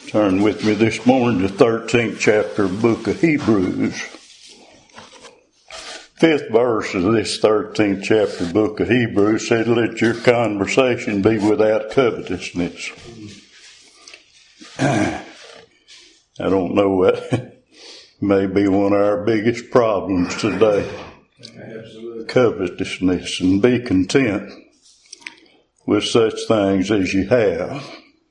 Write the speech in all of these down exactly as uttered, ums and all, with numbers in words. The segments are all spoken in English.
Turn with me this morning to the thirteenth chapter of the book of Hebrews. Fifth verse of this thirteenth chapter of the book of Hebrews said, "Let your conversation be without covetousness." I don't know what may be one of our biggest problems today. Absolutely. Covetousness, and be content with such things as you have.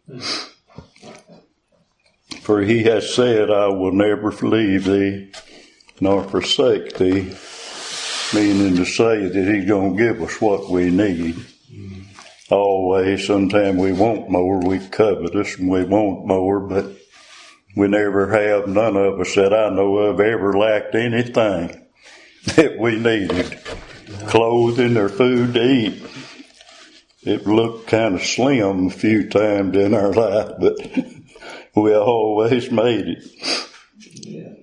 For he has said, "I will never leave thee nor forsake thee," meaning to say that he's going to give us what we need. Mm. Always, sometimes we want more, we covetous, and we want more, but we never have, none of us that I know of ever lacked anything that we needed. Clothing or food to eat. It looked kind of slim a few times in our life, but we always made it. Yeah.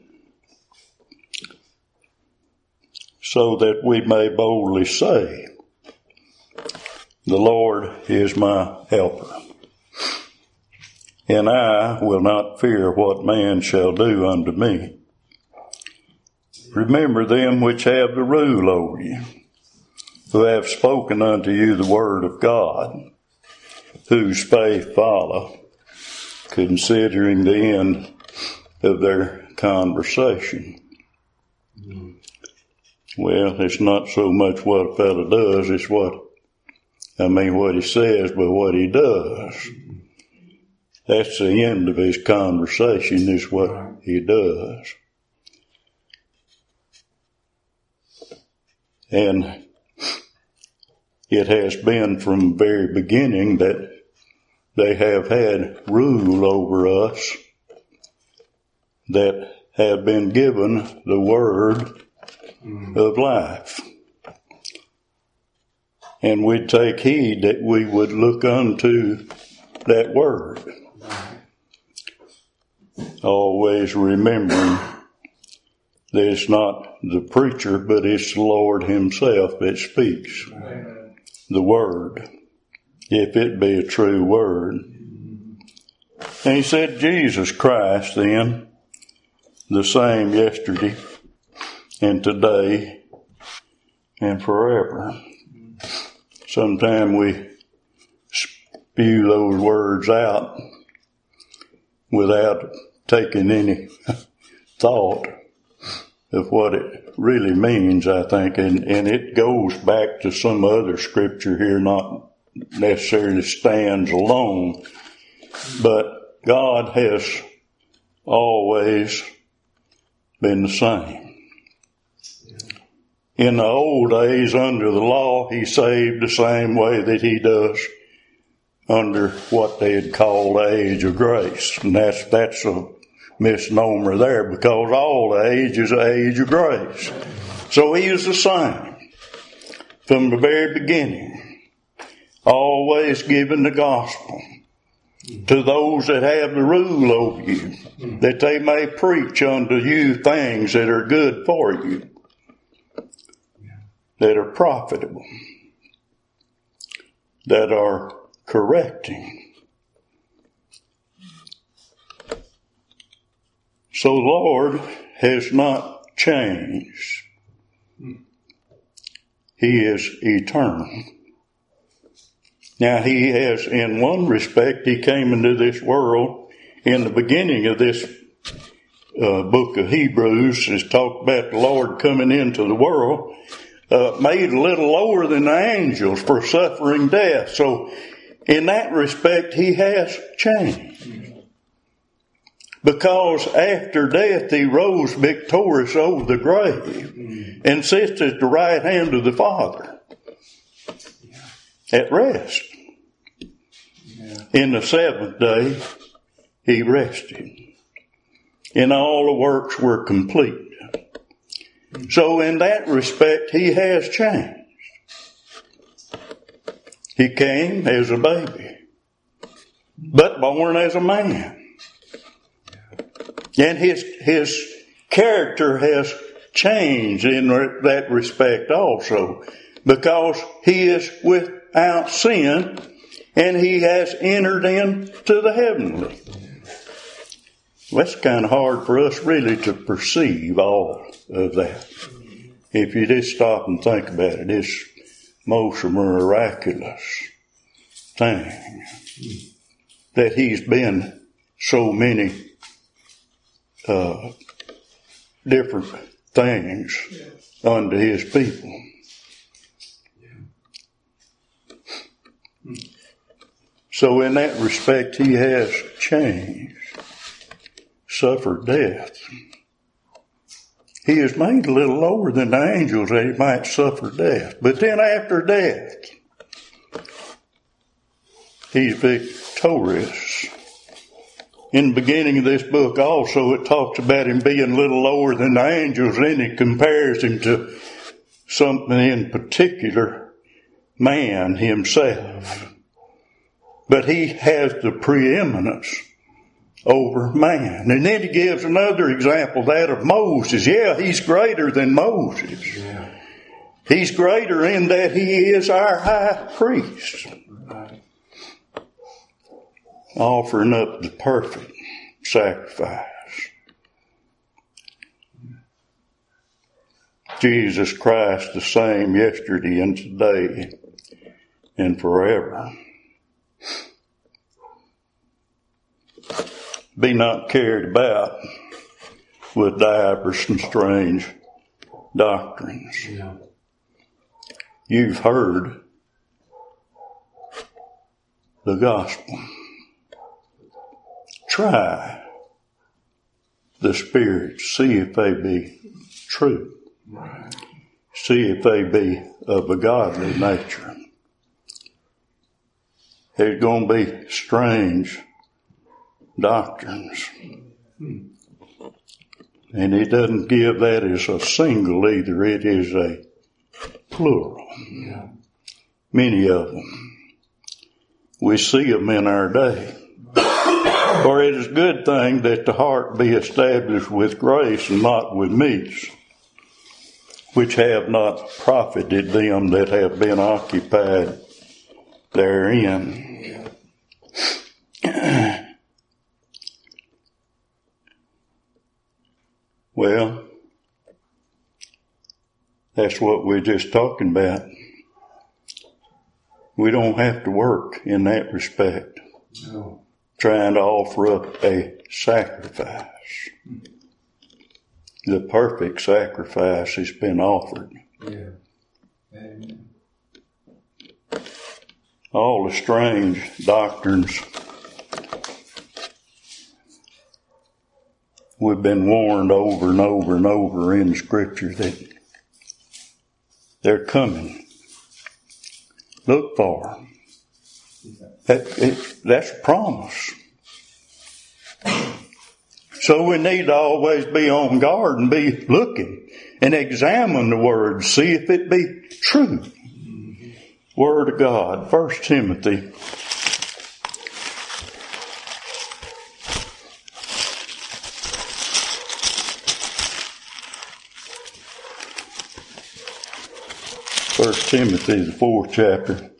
So that we may boldly say, "The Lord is my helper, and I will not fear what man shall do unto me. Remember them which have the rule over you, who have spoken unto you the word of God, whose faith follow, considering the end of their conversation." Mm. Well, it's not so much what a fellow does, it's what, I mean, what he says, but what he does. Mm. That's the end of his conversation, is what he does. And it has been from the very beginning that they have had rule over us, that have been given the word mm. of life. And we take heed that we would look unto that word. Always remembering that it's not the preacher, but it's the Lord himself that speaks. Amen. The word, if it be a true word. And he said, Jesus Christ then, the same yesterday and today and forever. Sometimes we spew those words out without taking any thought of what it really means, I think. And, and it goes back to some other scripture here, not necessarily stands alone. But God has always been the same. In the old days, under the law, he saved the same way that he does under what they had called the age of grace. And that's, that's a misnomer there, because all the age is the age of grace. So he is the same from the very beginning, always giving the gospel to those that have the rule over you, that they may preach unto you things that are good for you, that are profitable, that are correcting. So the Lord has not changed. He is eternal. Now he has, in one respect, he came into this world in the beginning of this uh, book of Hebrews, is talked about the Lord coming into the world, uh, made a little lower than the angels for suffering death. So in that respect, he has changed. Because after death, he rose victorious over the grave and sits at the right hand of the Father at rest. In the seventh day, he rested, and all the works were complete. So in that respect, he has changed. He came as a baby, but born as a man. And his his character has changed in that respect also, because he is without sin, and he has entered into the heavenly. That's kind of hard for us really to perceive all of that. If you just stop and think about it, it's most miraculous thing that he's been so many uh, different things unto his people. So in that respect, he has changed, suffered death. He is made a little lower than the angels that he might suffer death. But then after death, he's victorious. In the beginning of this book also, it talks about him being a little lower than the angels. Then it compares him to something in particular, man himself. But he has the preeminence over man. And then he gives another example, that of Moses. Yeah, he's greater than Moses. Yeah. He's greater in that he is our high priest. Right. Offering up the perfect sacrifice. Jesus Christ the same yesterday and today and forever. Be not carried about with divers and strange doctrines. Yeah. You've heard the gospel. Try the spirits, see if they be true. Right. See if they be of a godly nature. There's going to be strange doctrines. And he doesn't give that as a single either. It is a plural. Yeah. Many of them. We see them in our day. For it is a good thing that the heart be established with grace and not with meats, which have not profited them that have been occupied therein. Well, that's what we're just talking about. We don't have to work in that respect. No. Trying to offer up a sacrifice. The perfect sacrifice has been offered. Yeah. Amen. All the strange doctrines we've been warned over and over and over in Scripture that they're coming. Look for them. That, it, that's a promise. So we need to always be on guard and be looking and examine the Word, see if it be true. Word of God, First Timothy. First Timothy, the fourth chapter.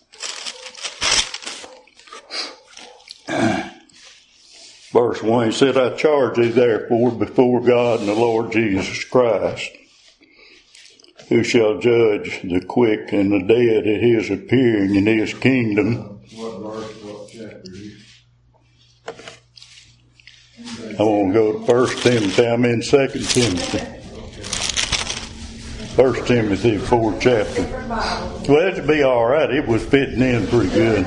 Verse one, he said, I charge thee therefore before God and the Lord Jesus Christ, who shall judge the quick and the dead at his appearing in his kingdom. What verse, what chapter? I want to go to First Timothy. I'm in Second Timothy. First Timothy, fourth chapter. Well, that'd be all right. It was fitting in pretty good.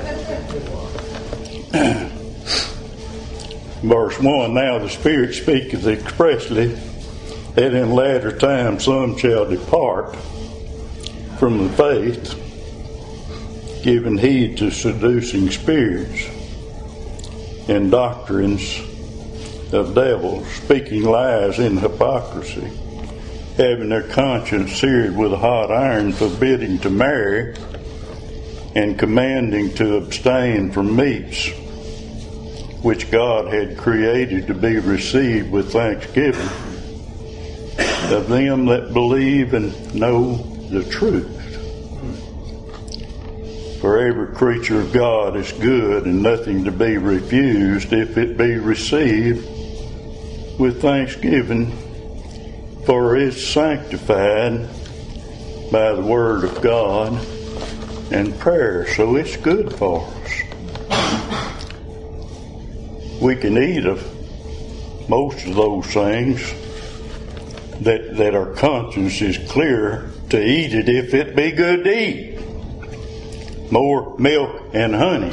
Verse one, now the Spirit speaketh expressly that in latter times some shall depart from the faith, giving heed to seducing spirits and doctrines of devils, speaking lies in hypocrisy, having their conscience seared with a hot iron, forbidding to marry, and commanding to abstain from meats, which God had created to be received with thanksgiving of them that believe and know the truth. For every creature of God is good and nothing to be refused if it be received with thanksgiving, for it's sanctified by the Word of God and prayer. So it's good for us. We can eat of most of those things that, that our conscience is clear to eat it if it be good to eat. More milk and honey.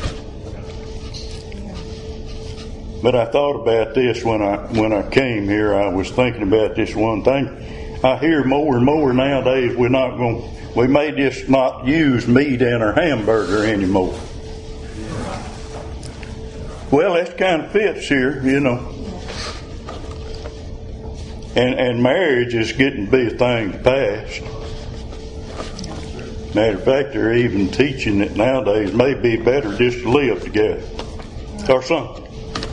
But I thought about this when I when I came here. I was thinking about this one thing. I hear more and more nowadays we're not going, we may just not use meat in our hamburger anymore. Well, that kind of fits here, you know. And and marriage is getting to be a thing to pass. Matter of fact, they're even teaching that nowadays it may be better just to live together or something.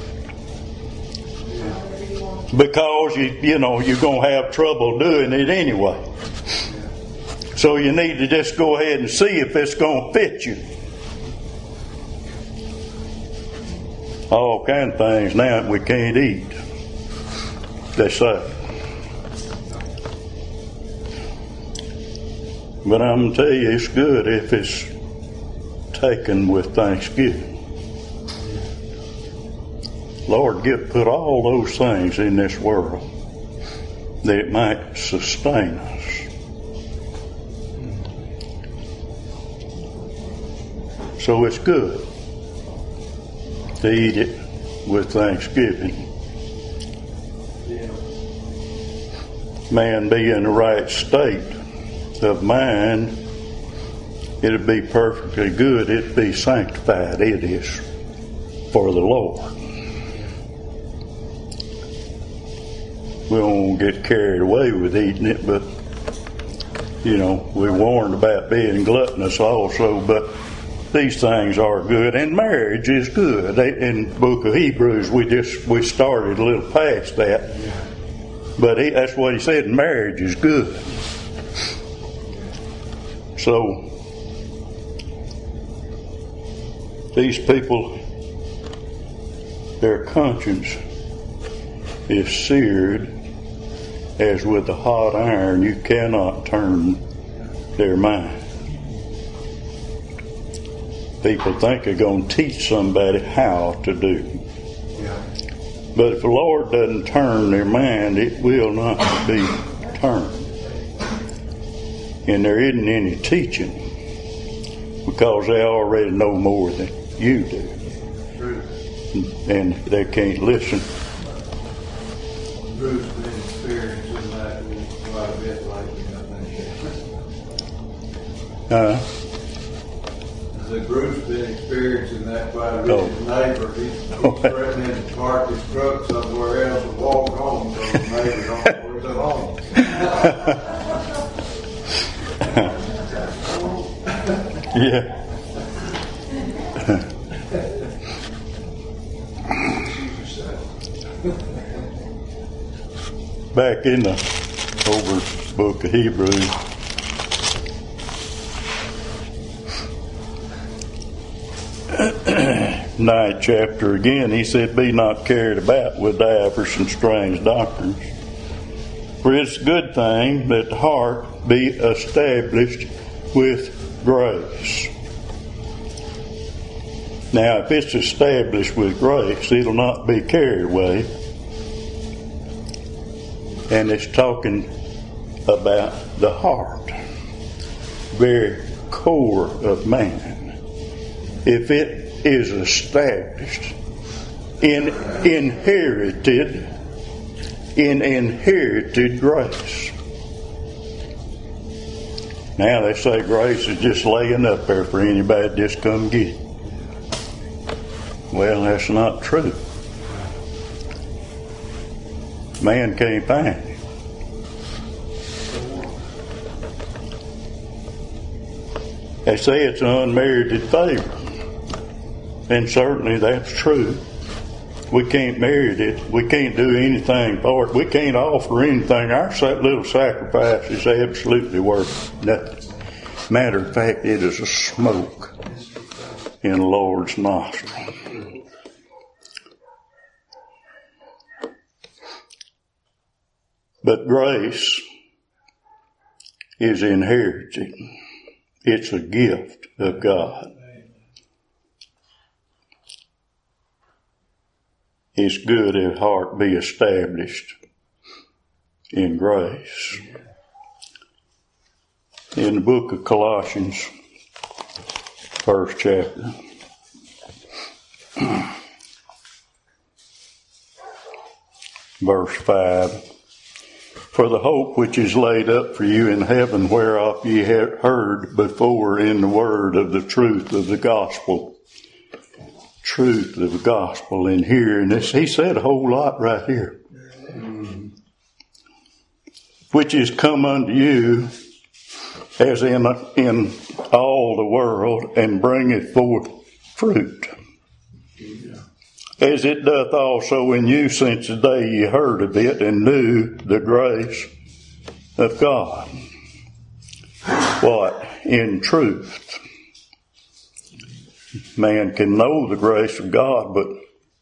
Because you you know you're gonna have trouble doing it anyway. So you need to just go ahead and see if it's gonna fit you. All kind of things now we can't eat, they say. But I'm going to tell you, it's good if it's taken with thanksgiving. Lord, give, put all those things in this world that it might sustain us. So it's good to eat it with thanksgiving. Man be in the right state of mind, it'd be perfectly good. It'd be sanctified. It is for the Lord. We don't get carried away with eating it, but you know, we're warned about being gluttonous also. But these things are good, and marriage is good. In the book of Hebrews, we just we started a little past that, but he, that's what he said. Marriage is good. So, these people, their conscience is seared as with a hot iron. You cannot turn their mind. People think they're going to teach somebody how to do. But if the Lord doesn't turn their mind, it will not be turned. And there isn't any teaching because they already know more than you do. And they can't listen. Bruce been experiencing that quite a bit lately, I think. Uh, The Bruce been experiencing that quite a bit. Oh. His neighbor, he's, he's threatening to park his truck somewhere else and walk home, so the neighbor don't know where he's at home. yeah. Back in the over book of Hebrews, ninth chapter again, he said, "Be not carried about with divers and strange doctrines, for it's a good thing that the heart be established with grace." Now, if it's established with grace, it'll not be carried away. And it's talking about the heart, very core of man. If it is established in inherited, in inherited grace. Now they say grace is just laying up there for anybody to just come get it. Well, that's not true. Man can't find it. They say it's an unmerited favor. And certainly that's true. We can't merit it. We can't do anything for it. We can't offer anything. Our little sacrifice is absolutely worth nothing. Matter of fact, it is a smoke in the Lord's nostril. But grace is inherited. It's a gift of God. It's good if heart be established in grace. In the book of Colossians, first chapter, verse five, for the hope which is laid up for you in heaven, whereof ye have heard before in the word of the truth of the gospel. Truth of the gospel in here. And this, he said a whole lot right here. Mm. Which is come unto you as in, in all the world, and bringeth forth fruit. Yeah. As it doth also in you since the day ye heard of it and knew the grace of God. What? In truth. Man can know the grace of God, but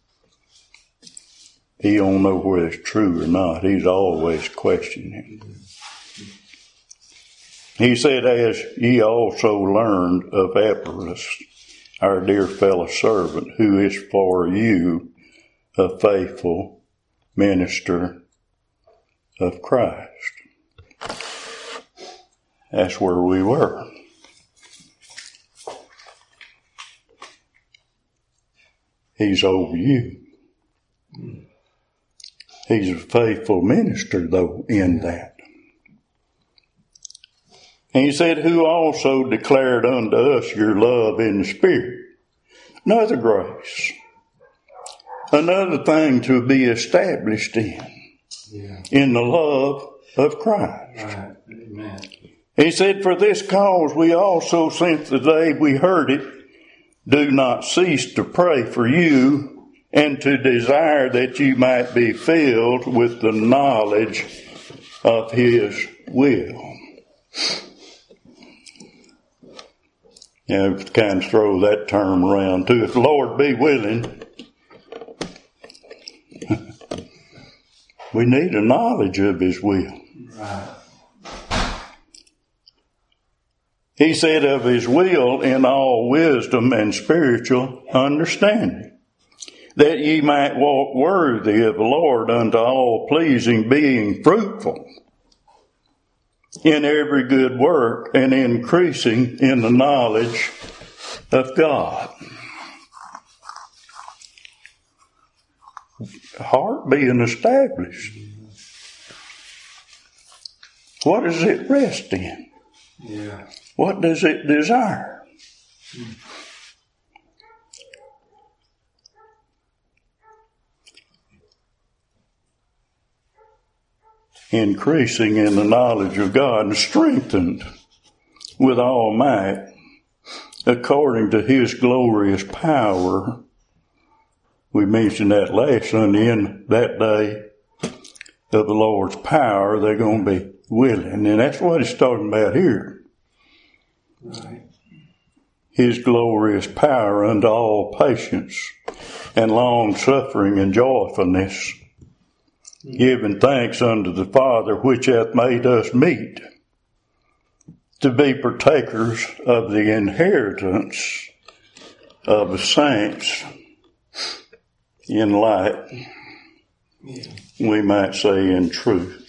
he don't know whether it's true or not. He's always questioning. He said, as ye also learned of Epaphras, our dear fellow servant, who is for you a faithful minister of Christ. That's where we were. He's over you. He's a faithful minister, though, in that. And he said, who also declared unto us your love in the Spirit. Another grace. Another thing to be established in. Yeah. In the love of Christ. Right. Amen. He said, for this cause we also, since the day we heard it, do not cease to pray for you and to desire that you might be filled with the knowledge of His will. Yeah, kind of throw that term around too. If the Lord be willing, we need a knowledge of His will. Right. He said of His will in all wisdom and spiritual understanding, that ye might walk worthy of the Lord unto all pleasing, being fruitful in every good work and increasing in the knowledge of God. Heart being established. What does it rest in? Yeah. What does it desire? Hmm. Increasing in the knowledge of God and strengthened with all might according to His glorious power. We mentioned that last Sunday. In that day of the Lord's power, they're going to be willing. And that's what He's talking about here. Right. His glorious power unto all patience and long suffering and joyfulness, giving thanks unto the Father which hath made us meet to be partakers of the inheritance of the saints in light, yeah. We might say in truth.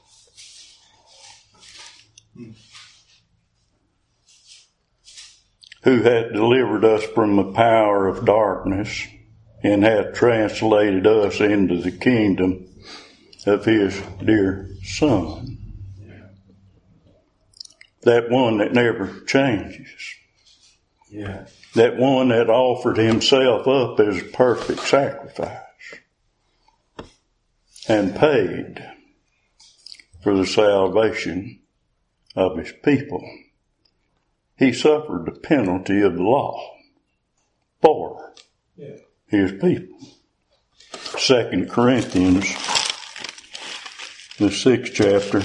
Who hath delivered us from the power of darkness and hath translated us into the kingdom of His dear Son. Yeah. That one that never changes. Yeah. That one that offered Himself up as a perfect sacrifice and paid for the salvation of His people. He suffered the penalty of the law for yeah. His people. Second Corinthians, the sixth chapter,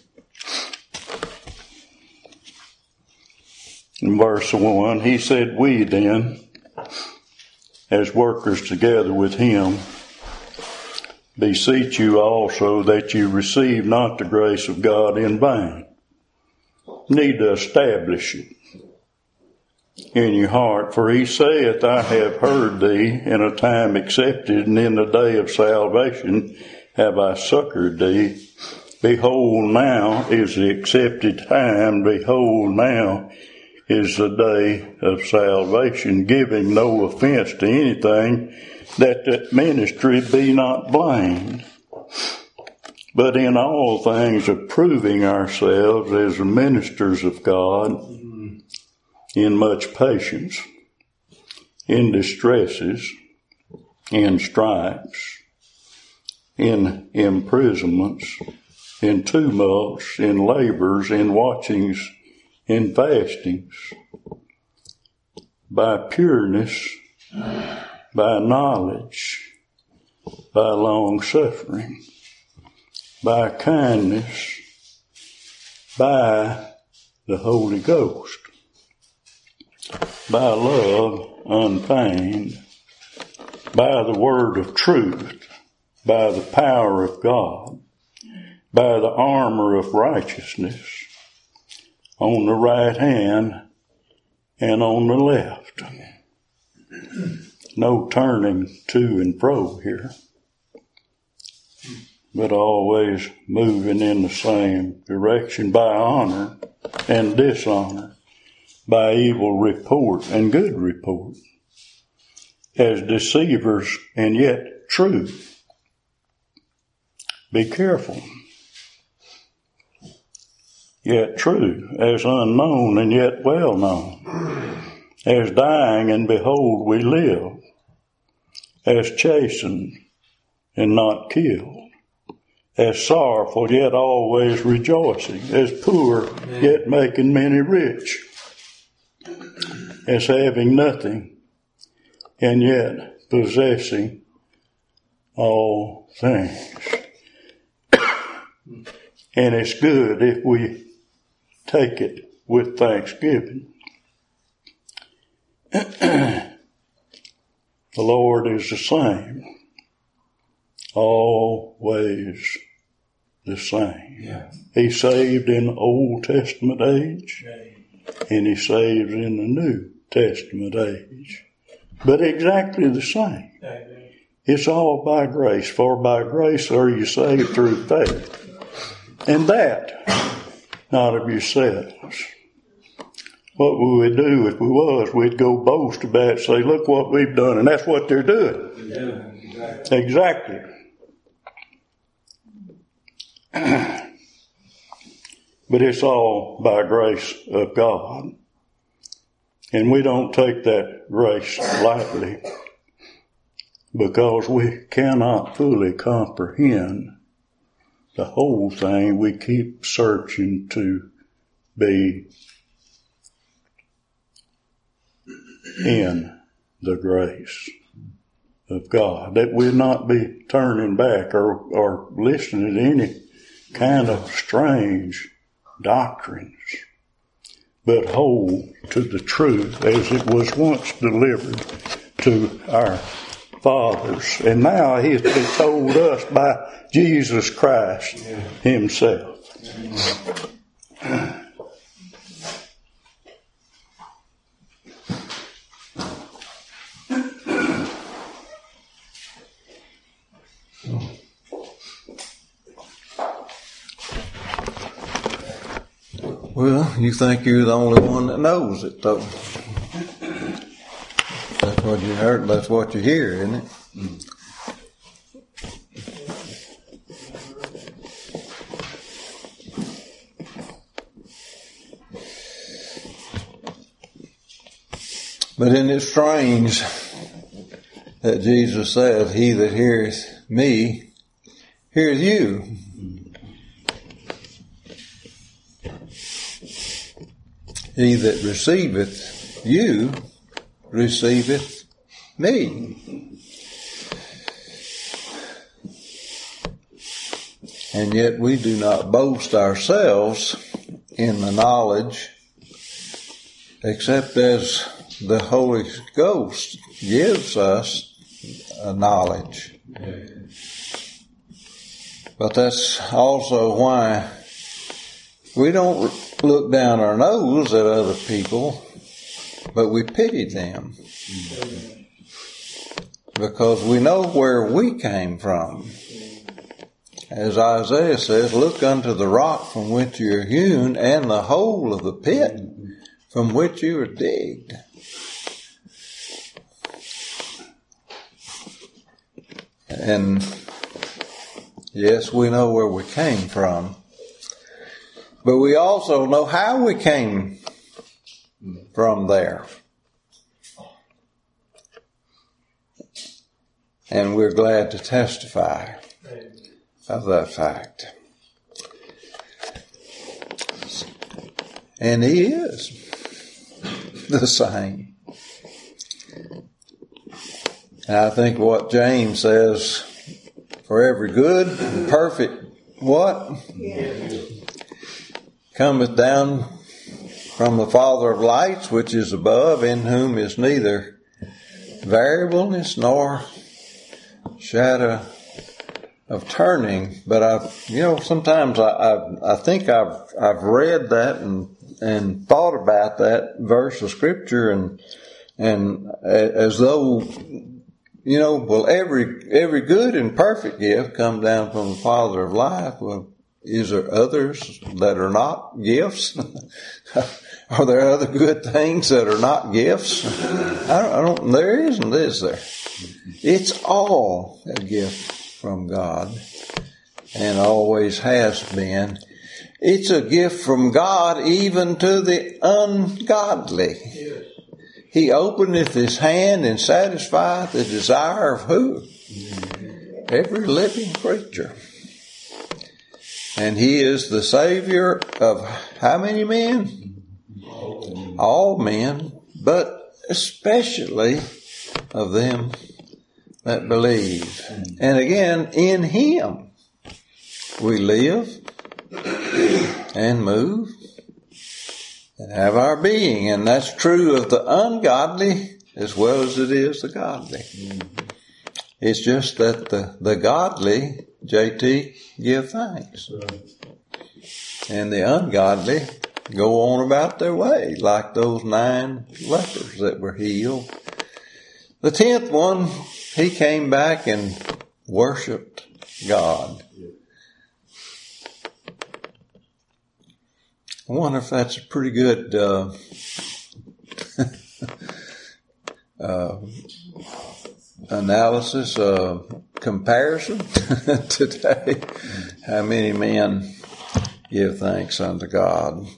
in verse one, he said, we then, as workers together with Him, beseech you also that you receive not the grace of God in vain. Need to establish it in your heart. For he saith, I have heard thee in a time accepted, and in the day of salvation have I succored thee. Behold, now is the accepted time. Behold, now is the day of salvation, giving no offense to anything, that the ministry be not blamed, but in all things approving ourselves as the ministers of God, in much patience, in distresses, in stripes, in imprisonments, in tumults, in labors, in watchings, in fastings, by pureness, by knowledge, by long suffering, by kindness, by the Holy Ghost, by love unfeigned, by the word of truth, by the power of God, by the armor of righteousness, on the right hand and on the left. No turning to and fro here, but always moving in the same direction, by honor and dishonor, by evil report and good report, as deceivers and yet true. Be careful. Yet true, as unknown and yet well known, as dying and behold we live, as chastened and not killed, as sorrowful yet always rejoicing, as poor yet making many rich, as having nothing and yet possessing all things. And it's good if we take it with thanksgiving. The Lord is the same, always the same. Yeah. He saved in the Old Testament age, and he saves in the New Testament age. But exactly the same. It's all by grace, for by grace are you saved through faith. And that, not of yourselves. What would we do if we was? We'd go boast about it, say, look what we've done. And that's what they're doing. Yeah, exactly. Exactly. But it's all by grace of God. And we don't take that grace lightly, because we cannot fully comprehend the whole thing. We keep searching to be in the grace of God, that we'll not be turning back or, or listening to any kind of strange doctrines, but hold to the truth as it was once delivered to our fathers. And now he has been told us by Jesus Christ himself. Well, you think you're the only one that knows it, though. That's what you heard. That's what you hear, isn't it? Mm. But isn't it strange that Jesus said, "He that heareth me, heareth you." He that receiveth you, receiveth me. And yet we do not boast ourselves in the knowledge, except as the Holy Ghost gives us a knowledge. But that's also why we don't look down our nose at other people, but we pity them. Because we know where we came from. As Isaiah says, look unto the rock from which you are hewn, and the hole of the pit from which you are digged. And yes, we know where we came from, but we also know how we came from there. And we're glad to testify of that fact. And he is the same. And I think what James says, for every good and perfect what? Yes. Cometh down from the Father of lights, which is above, in whom is neither variableness nor shadow of turning. But I, you know, sometimes I, I, I think I've, I've read that and, and thought about that verse of scripture and, and as though, you know, well, every, every good and perfect gift comes down from the Father of life. Well, is there others that are not gifts? Are there other good things that are not gifts? I don't, I don't, there isn't, is there? It's all a gift from God, and always has been. It's a gift from God even to the ungodly. Yes. He openeth his hand and satisfieth the desire of who? Every living creature. And he is the Savior of how many men? All men, but especially of them that believe. And again, in him we live and move and have our being. And that's true of the ungodly as well as it is the godly. Mm-hmm. It's just that the, the godly, J T, give thanks. Right. And the ungodly go on about their way, like those nine lepers that were healed. The tenth one, he came back and worshiped God. I wonder if that's a pretty good uh, uh, analysis, uh, comparison today. How many men give thanks unto God?